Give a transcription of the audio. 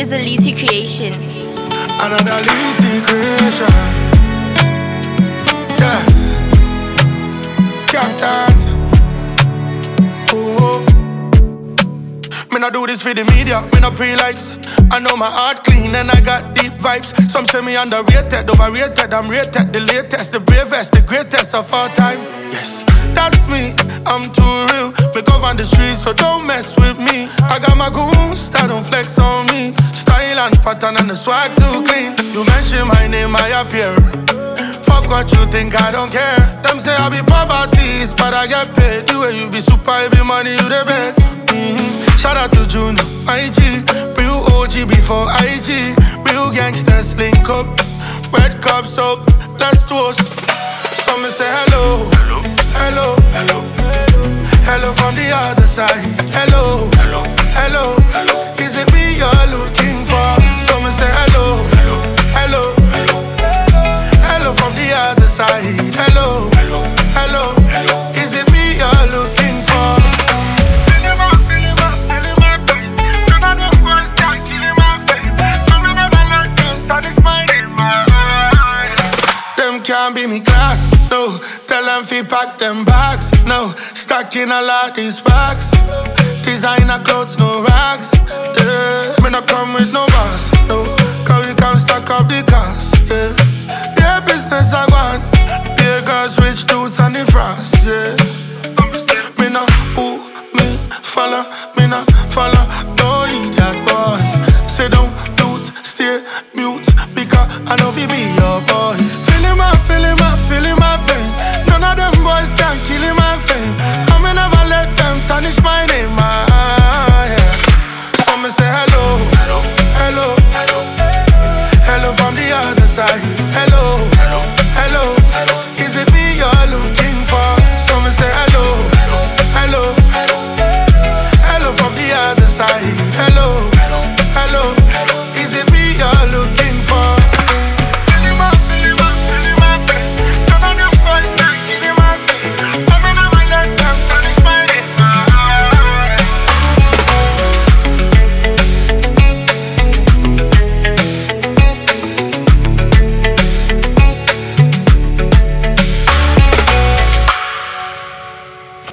is a Liti creation. Another Liti creation. Yeah. Captain. Oh. Me not do this for the media, me not pre-likes. I know my heart clean and I got deep vibes. Some say me underrated, overrated, I'm rated. The latest, the bravest, the greatest of all time. Yes, that's me, I'm too real. Me go on the streets, so don't mess with me. I got my goons that don't flex on me. Style and pattern and the swag too clean. You mention my name, I appear. Fuck what you think, I don't care. Them say I be poverty, but I get paid. The way you be super heavy money, you the best. Shout out to June, IG. Real OG before IG. Real gangsters link up. Red cups up, let's toast. Some say hello, hello, hello, hello from the other side. Hello, hello, hello, hello. Is it me you're looking for? Some say hello, hello, hello, hello from the other side. Hello, hello, hello, hello. Is it me you're looking for? Can't be me class, no. Tell them fi pack them bags, no. Stacking a lot these packs. Designer clothes, no rags. Yeah. Me not come with no boss, no. Cause we can stack up the cars, yeah. Their business I want. Their girls, rich dudes and the frost, yeah. Me no who me follow.